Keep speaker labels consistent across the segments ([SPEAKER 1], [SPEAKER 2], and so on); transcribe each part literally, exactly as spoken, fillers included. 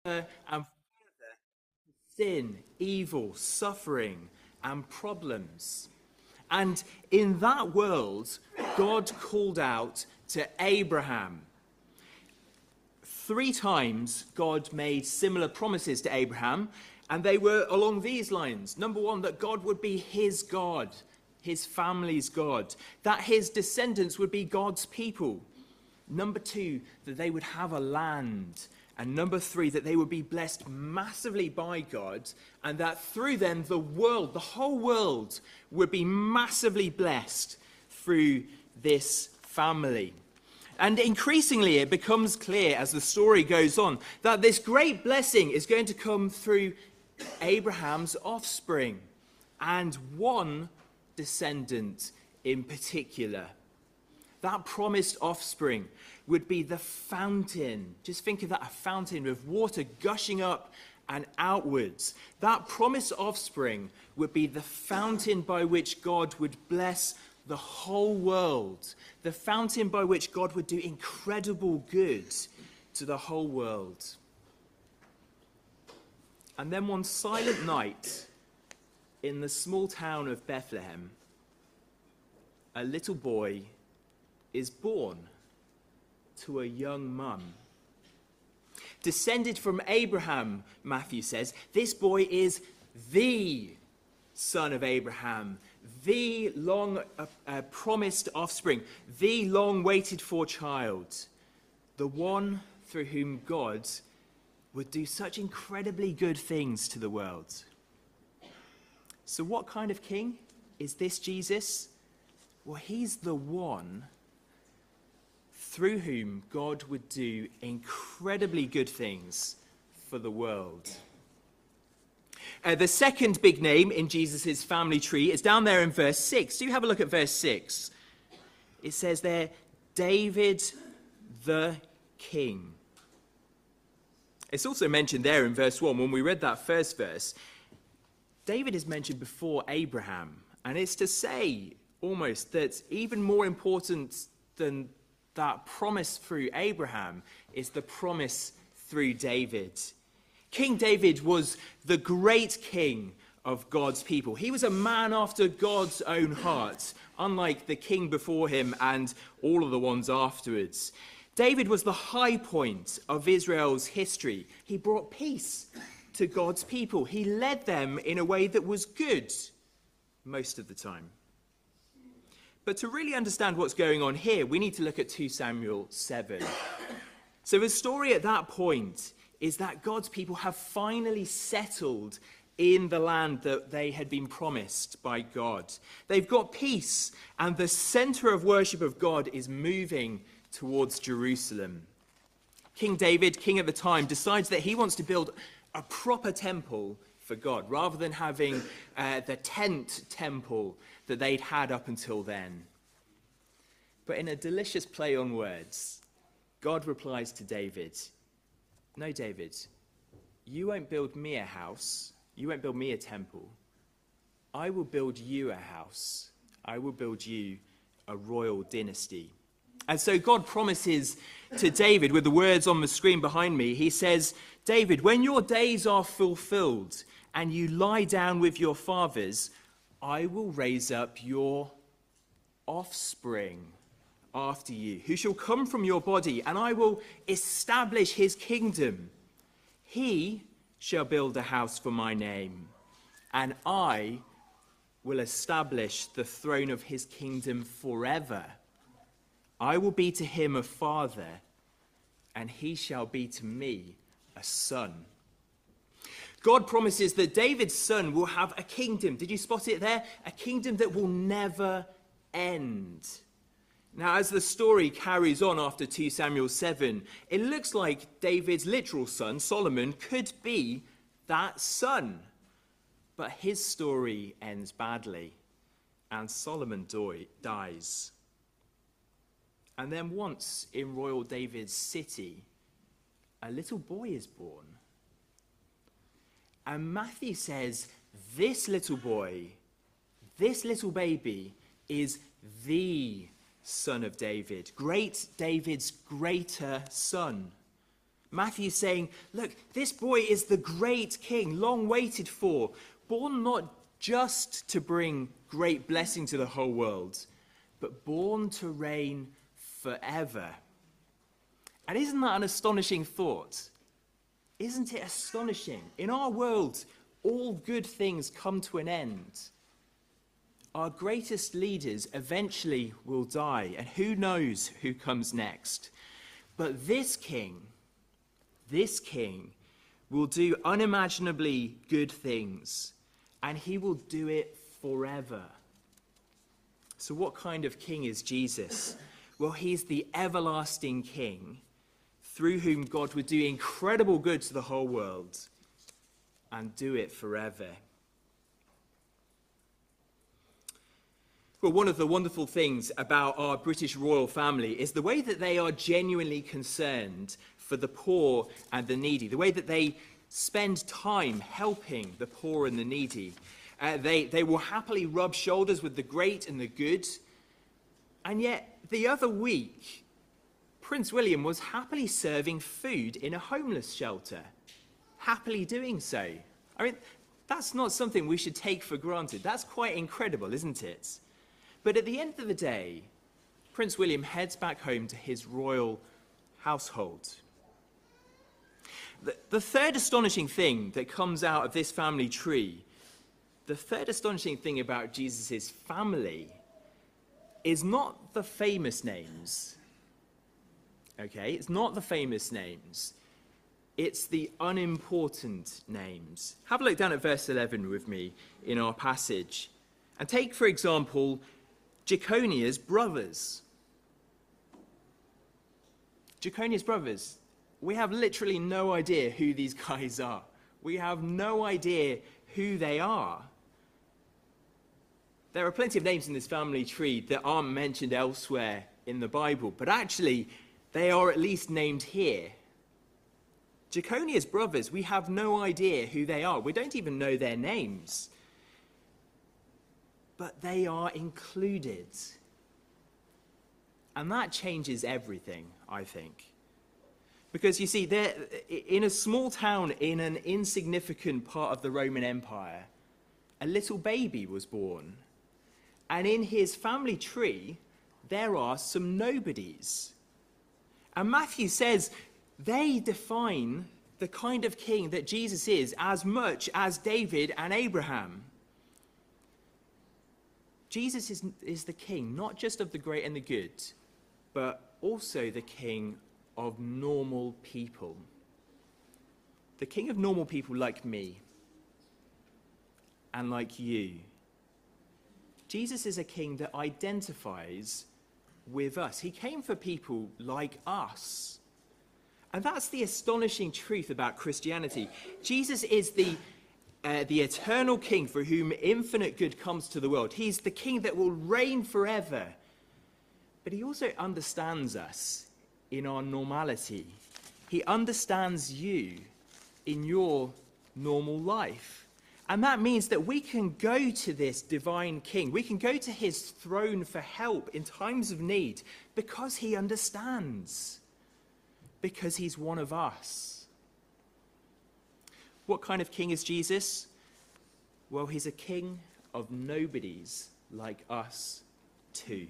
[SPEAKER 1] and further sin, evil, suffering, and problems. And in that world, God called out to Abraham. Three times, God made similar promises to Abraham, and they were along these lines. Number one, that God would be his God, his family's God, that his descendants would be God's people. Number two, that they would have a land. And number three, that they would be blessed massively by God, and that through them, the world, the whole world, would be massively blessed through this family. And increasingly, it becomes clear as the story goes on that this great blessing is going to come through Abraham's offspring, and one descendant in particular. That promised offspring would be the fountain. Just think of that, a fountain with water gushing up and outwards. That promised offspring would be the fountain by which God would bless the whole world. The fountain by which God would do incredible good to the whole world. And then one silent night in the small town of Bethlehem, a little boy is born to a young mum. Descended from Abraham, Matthew says, this boy is the son of Abraham, the long uh, uh, promised offspring, the long waited for child, the one through whom God would do such incredibly good things to the world. So what kind of king is this Jesus? Well, he's the one through whom God would do incredibly good things for the world. Uh, the second big name in Jesus' family tree is down there in verse six. Do have a look at verse six. It says there, David the King. It's also mentioned there in verse one. When we read that first verse, David is mentioned before Abraham. And it's to say almost that even more important than that promise through Abraham is the promise through David. King David was the great king of God's people. He was a man after God's own heart, unlike the king before him and all of the ones afterwards. David was the high point of Israel's history. He brought peace to God's people. He led them in a way that was good most of the time. But to really understand what's going on here, we need to look at two Samuel seven. So the story at that point is that God's people have finally settled in the land that they had been promised by God. They've got peace, and the center of worship of God is moving towards Jerusalem. King David, king at the time, decides that he wants to build a proper temple for God, rather than having uh, the tent temple that they'd had up until then. But in a delicious play on words, God replies to David, no, David, you won't build me a house. You won't build me a temple. I will build you a house. I will build you a royal dynasty. And so God promises to David, with the words on the screen behind me, he says, David, when your days are fulfilled and you lie down with your fathers, I will raise up your offspring after you, who shall come from your body, and I will establish his kingdom. He shall build a house for my name, and I will establish the throne of his kingdom forever. I will be to him a father, and he shall be to me a son. God promises that David's son will have a kingdom. Did you spot it there? A kingdom that will never end. Now, as the story carries on after two Samuel seven, it looks like David's literal son, Solomon, could be that son. But his story ends badly, and Solomon dies. And then once in royal David's city, a little boy is born. And Matthew says this little boy, this little baby, is the son of David, great David's greater son. Matthew's saying, look, this boy is the great king, long waited for, born not just to bring great blessing to the whole world, but born to reign forever. And isn't that an astonishing thought? Isn't it astonishing? In our world, all good things come to an end. Our greatest leaders eventually will die, and who knows who comes next. But this king, this king will do unimaginably good things, and he will do it forever. So what kind of king is Jesus? Well, he's the everlasting king, through whom God would do incredible good to the whole world and do it forever. Well, one of the wonderful things about our British royal family is the way that they are genuinely concerned for the poor and the needy, the way that they spend time helping the poor and the needy. Uh, they, they will happily rub shoulders with the great and the good. And yet, the other week, Prince William was happily serving food in a homeless shelter. Happily doing so. I mean, that's not something we should take for granted. That's quite incredible, isn't it? But at the end of the day, Prince William heads back home to his royal household. The, the third astonishing thing that comes out of this family tree, the third astonishing thing about Jesus' family is not the famous names. Okay, it's not the famous names. It's the unimportant names. Have a look down at verse eleven with me in our passage. And take, for example, Jeconiah's brothers. Jeconiah's brothers. We have literally no idea who these guys are. We have no idea who they are. There are plenty of names in this family tree that aren't mentioned elsewhere in the Bible, but actually they are at least named here. Jeconiah's brothers, we have no idea who they are. We don't even know their names. But they are included. And that changes everything, I think. Because you see, they're in a small town in an insignificant part of the Roman Empire, a little baby was born. And in his family tree, there are some nobodies. And Matthew says they define the kind of king that Jesus is as much as David and Abraham. Jesus is, is the king, not just of the great and the good, but also the king of normal people. The king of normal people like me and like you. Jesus is a king that identifies with us. He came for people like us. And that's the astonishing truth about Christianity. Jesus is the, uh, the eternal king for whom infinite good comes to the world. He's the king that will reign forever. But he also understands us in our normality. He understands you in your normal life. And that means that we can go to this divine king. We can go to his throne for help in times of need because he understands. Because he's one of us. What kind of king is Jesus? Well, he's a king of nobodies like us too.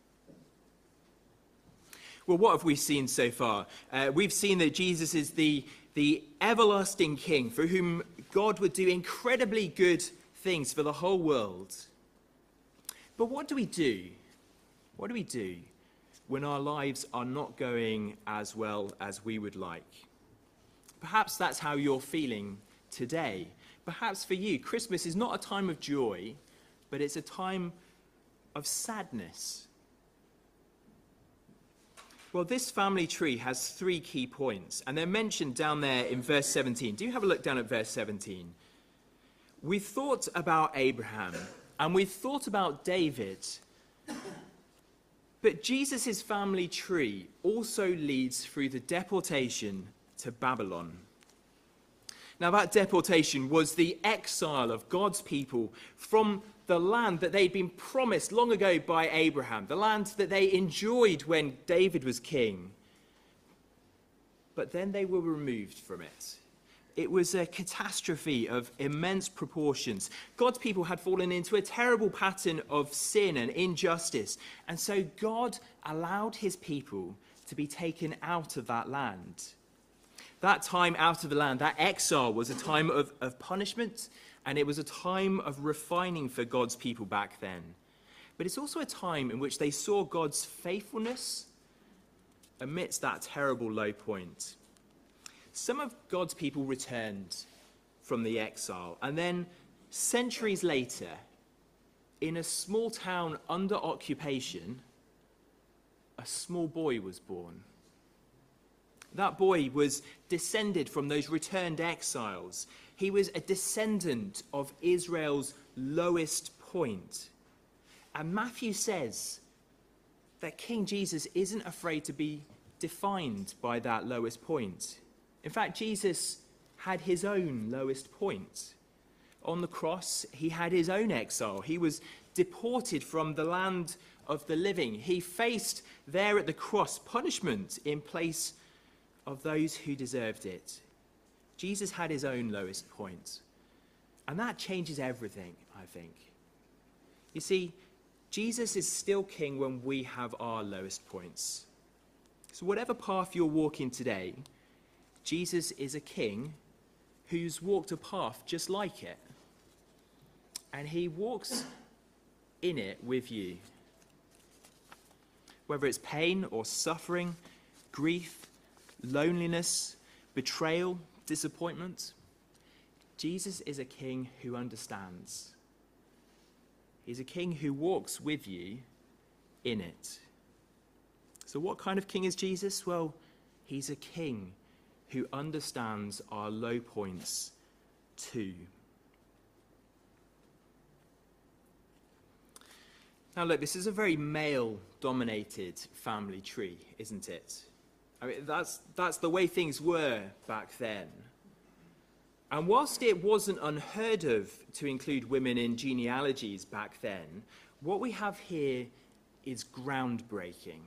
[SPEAKER 1] Well, what have we seen so far? Uh, we've seen that Jesus is the, the everlasting king for whom God would do incredibly good things for the whole world. But what do we do? What do we do when our lives are not going as well as we would like? Perhaps that's how you're feeling today. Perhaps for you, Christmas is not a time of joy, but it's a time of sadness. Well, this family tree has three key points, and they're mentioned down there in verse seventeen. Do you have a look down at verse seventeen? We've thought about Abraham, and we've thought about David, but Jesus' family tree also leads through the deportation to Babylon. Now, that deportation was the exile of God's people from the land that they'd been promised long ago by Abraham, the land that they enjoyed when David was king. but then they were removed from it. It was a catastrophe of immense proportions. God's people had fallen into a terrible pattern of sin and injustice, and so God allowed his people to be taken out of that land. That time out of the land, that exile, was a time of, of punishment, and it was a time of refining for God's people back then. But it's also a time in which they saw God's faithfulness amidst that terrible low point. Some of God's people returned from the exile, and then centuries later, in a small town under occupation, a small boy was born. That boy was descended from those returned exiles. He was a descendant of Israel's lowest point. And Matthew says that King Jesus isn't afraid to be defined by that lowest point. In fact, Jesus had his own lowest point. On the cross, he had his own exile. He was deported from the land of the living. He faced there at the cross punishment in place of those who deserved it. Jesus had his own lowest point. And that changes everything, I think. You see, Jesus is still king when we have our lowest points. So whatever path you're walking today, Jesus is a king who's walked a path just like it. And he walks in it with you. Whether it's pain or suffering, grief, loneliness, betrayal, disappointment, Jesus is a king who understands. He's a king who walks with you in it. So what kind of king is Jesus? Well, he's a king who understands our low points too. Now look, this is a very male-dominated family tree, isn't it? I mean, that's, that's the way things were back then. And whilst it wasn't unheard of to include women in genealogies back then, what we have here is groundbreaking.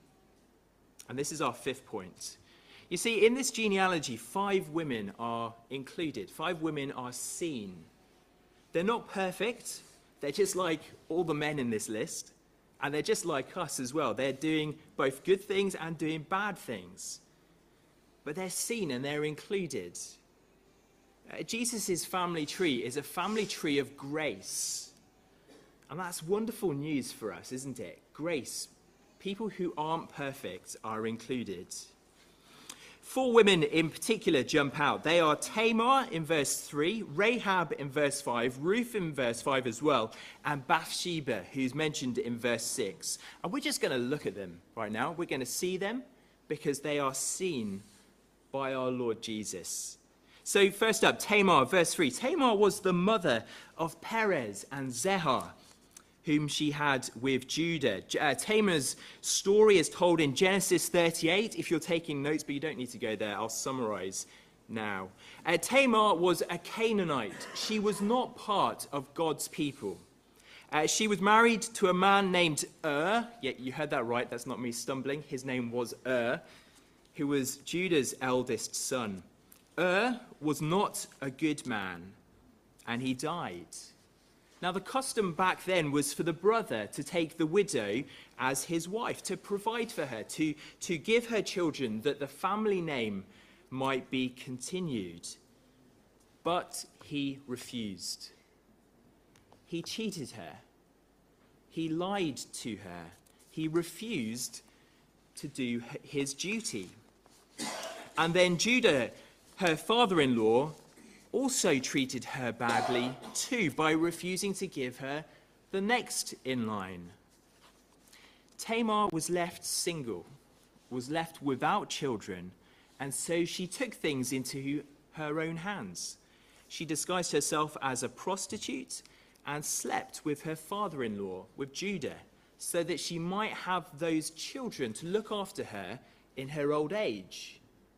[SPEAKER 1] And this is our fifth point. You see, in this genealogy, five women are included. Five women are seen. They're not perfect. They're just like all the men in this list. And they're just like us as well. They're doing both good things and doing bad things. But they're seen and they're included. Uh, Jesus' family tree is a family tree of grace. And that's wonderful news for us, isn't it? Grace. People who aren't perfect are included. Four women in particular jump out. They are Tamar in verse three, Rahab in verse five, Ruth in verse five as well, and Bathsheba, who's mentioned in verse six. And we're just going to look at them right now. We're going to see them because they are seen by our Lord Jesus. So first up, Tamar, verse three. Tamar was the mother of Perez and Zerah, whom she had with Judah. Uh, Tamar's story is told in Genesis thirty-eight. If you're taking notes, but you don't need to go there, I'll summarize now. Uh, Tamar was a Canaanite. She was not part of God's people. Uh, she was married to a man named Ur. Yeah, you heard that right. That's not me stumbling. His name was Ur, who was Judah's eldest son. Ur was not a good man, and he died. Now, the custom back then was for the brother to take the widow as his wife, to provide for her, to, to give her children, that the family name might be continued. But he refused. He cheated her. He lied to her. He refused to do his duty. And then Judah, her father-in-law, also treated her badly too by refusing to give her the next in line. Tamar was left single, was left without children, and so she took things into her own hands. She disguised herself as a prostitute and slept with her father-in-law, with Judah, so that she might have those children to look after her in her old age.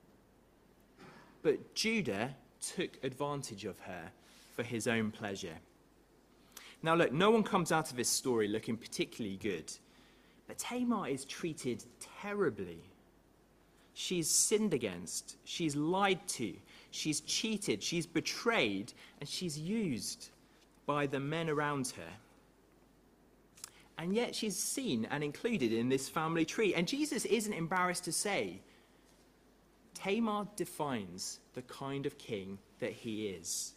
[SPEAKER 1] But Judah took advantage of her for his own pleasure. Now look, no one comes out of this story looking particularly good, but Tamar is treated terribly. She's sinned against, she's lied to, she's cheated, she's betrayed, and she's used by the men around her. And yet she's seen and included in this family tree. And Jesus isn't embarrassed to say, Tamar defines the kind of king that he is.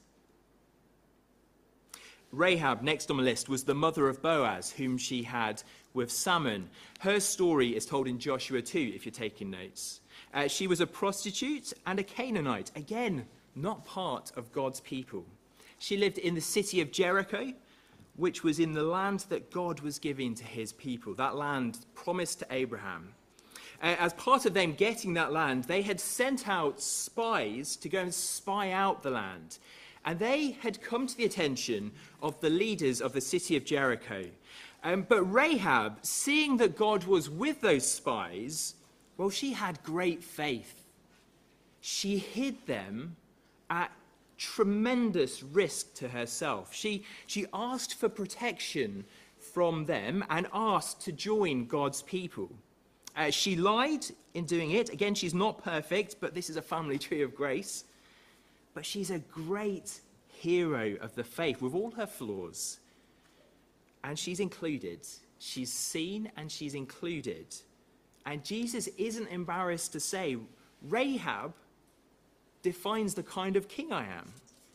[SPEAKER 1] Rahab, next on the list, was the mother of Boaz, whom she had with Salmon. Her story is told in Joshua two, if you're taking notes. Uh, she was a prostitute and a Canaanite, again, not part of God's people. She lived in the city of Jericho, which was in the land that God was giving to his people, that land promised to Abraham. Uh, as part of them getting that land, they had sent out spies to go and spy out the land. And they had come to the attention of the leaders of the city of Jericho. Um, but Rahab, seeing that God was with those spies, well, she had great faith. She hid them at tremendous risk to herself. She, she asked for protection from them and asked to join God's people. Uh, she lied in doing it. Again, she's not perfect, but this is a family tree of grace. But she's a great hero of the faith with all her flaws. And she's included. She's seen and she's included. And Jesus isn't embarrassed to say, Rahab defines the kind of king I am.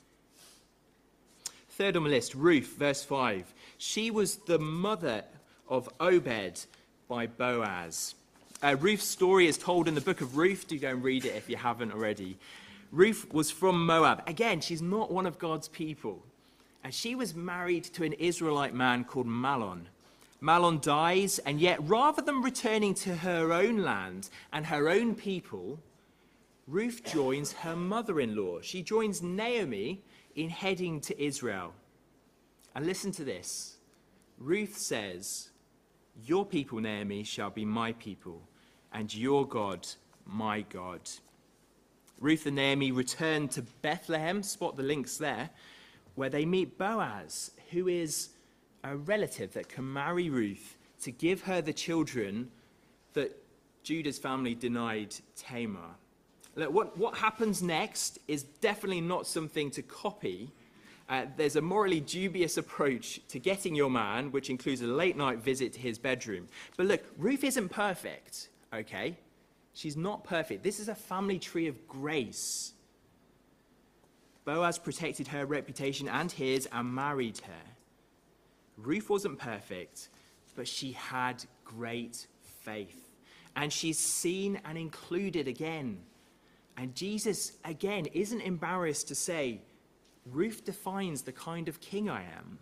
[SPEAKER 1] Third on the list, Ruth, verse five. She was the mother of Obed by Boaz. Uh, Ruth's story is told in the book of Ruth. Do go and read it if you haven't already. Ruth was from Moab. Again, she's not one of God's people. And she was married to an Israelite man called Mahlon. Mahlon dies, and yet rather than returning to her own land and her own people, Ruth joins her mother-in-law. She joins Naomi in heading to Israel. And listen to this. Ruth says, your people, Naomi, shall be my people, and your God, my God. Ruth and Naomi return to Bethlehem, spot the links there, where they meet Boaz, who is a relative that can marry Ruth to give her the children that Judah's family denied Tamar. Look, what, what happens next is definitely not something to copy. Uh, there's a morally dubious approach to getting your man, which includes a late night visit to his bedroom. But look, Ruth isn't perfect, okay? She's not perfect. This is a family tree of grace. Boaz protected her reputation and his and married her. Ruth wasn't perfect, but she had great faith. And she's seen and included again. And Jesus, again, isn't embarrassed to say, Ruth defines the kind of king I am.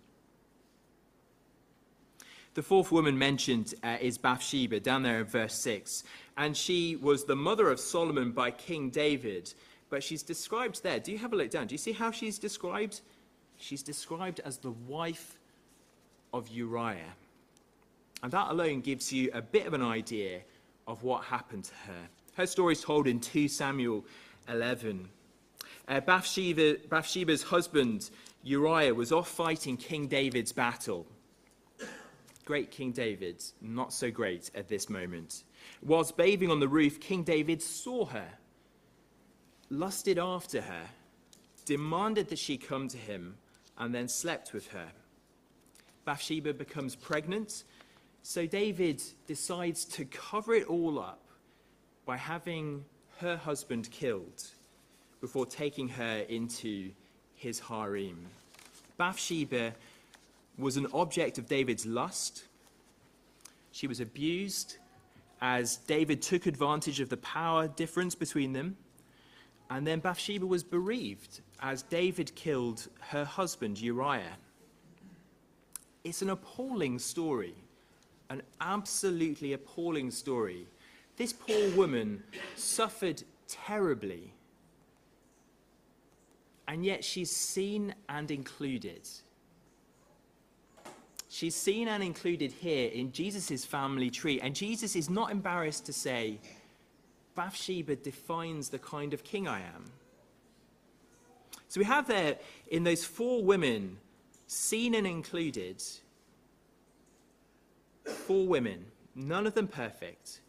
[SPEAKER 1] The fourth woman mentioned uh, is Bathsheba, down there in verse six. And she was the mother of Solomon by King David. But she's described there. Do you have a look down? Do you see how she's described? She's described as the wife of Uriah. And that alone gives you a bit of an idea of what happened to her. Her story is told in two Samuel eleven. Uh, Bathsheba, Bathsheba's husband, Uriah, was off fighting King David's battle. Great King David, not so great at this moment. Whilst bathing on the roof, King David saw her, lusted after her, demanded that she come to him, and then slept with her. Bathsheba becomes pregnant, so David decides to cover it all up by having her husband killed before taking her into his harem. Bathsheba was an object of David's lust. She was abused as David took advantage of the power difference between them. And then Bathsheba was bereaved as David killed her husband, Uriah. It's an appalling story, an absolutely appalling story. This poor woman suffered terribly, and yet she's seen and included. She's seen and included here in Jesus' family tree, and Jesus is not embarrassed to say, Bathsheba defines the kind of king I am. So we have there, in those four women, seen and included, four women, none of them perfect,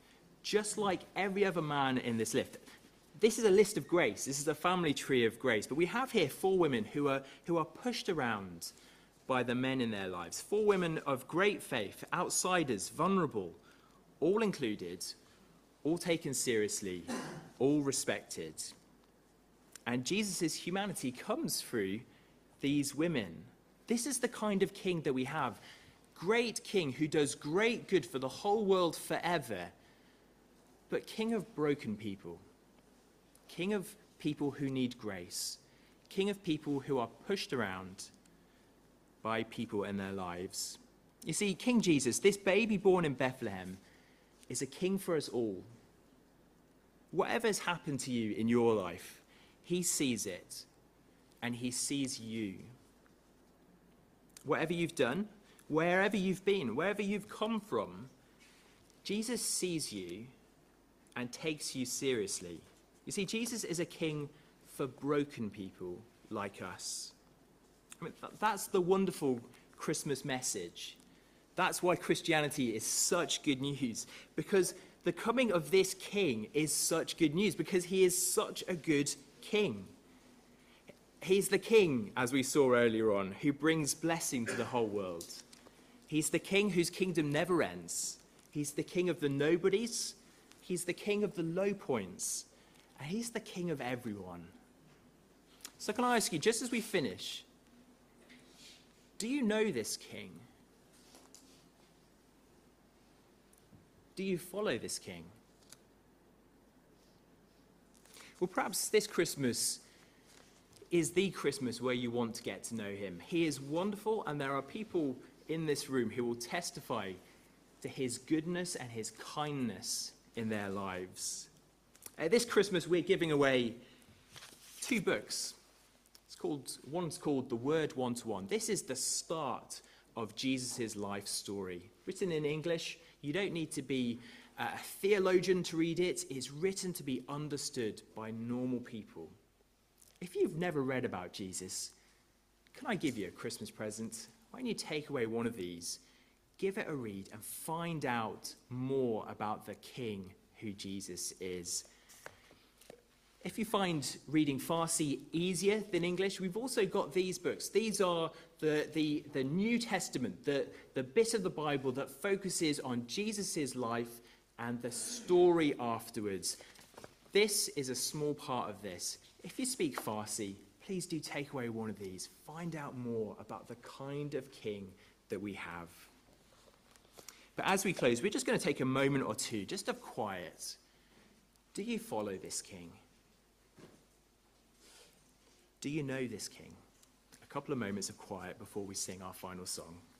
[SPEAKER 1] just like every other man in this list. This is a list of grace. This is a family tree of grace. But we have here four women who are, who are pushed around by the men in their lives. Four women of great faith, outsiders, vulnerable, all included, all taken seriously, all respected. And Jesus' humanity comes through these women. This is the kind of king that we have. Great king who does great good for the whole world forever, but king of broken people. King of people who need grace. King of people who are pushed around by people in their lives. You see, King Jesus, this baby born in Bethlehem, is a king for us all. Whatever has happened to you in your life, he sees it, and he sees you. Whatever you've done, wherever you've been, wherever you've come from, Jesus sees you and takes you seriously. You see, Jesus is a king for broken people like us. I mean, th- that's the wonderful Christmas message. That's why Christianity is such good news, because the coming of this king is such good news, because he is such a good king. He's the king, as we saw earlier on, who brings blessing to the whole world. He's the king whose kingdom never ends. He's the king of the nobodies. He's the king of the low points. And he's the king of everyone. So can I ask you, just as we finish, do you know this king? Do you follow this king? Well, perhaps this Christmas is the Christmas where you want to get to know him. He is wonderful, and there are people in this room who will testify to his goodness and his kindness in their lives. Uh, this Christmas, we're giving away two books. It's called, one's called The Word One-to-One. This is the start of Jesus' life story. Written in English, you don't need to be a theologian to read it. It's written to be understood by normal people. If you've never read about Jesus, can I give you a Christmas present? Why don't you take away one of these, give it a read, and find out more about the King who Jesus is. If you find reading Farsi easier than English, we've also got these books. These are the, the, the New Testament, the, the bit of the Bible that focuses on Jesus' life and the story afterwards. This is a small part of this. If you speak Farsi, please do take away one of these. Find out more about the kind of king that we have. But as we close, we're just going to take a moment or two just of quiet. Do you follow this king? Do you know this king? A couple of moments of quiet before we sing our final song.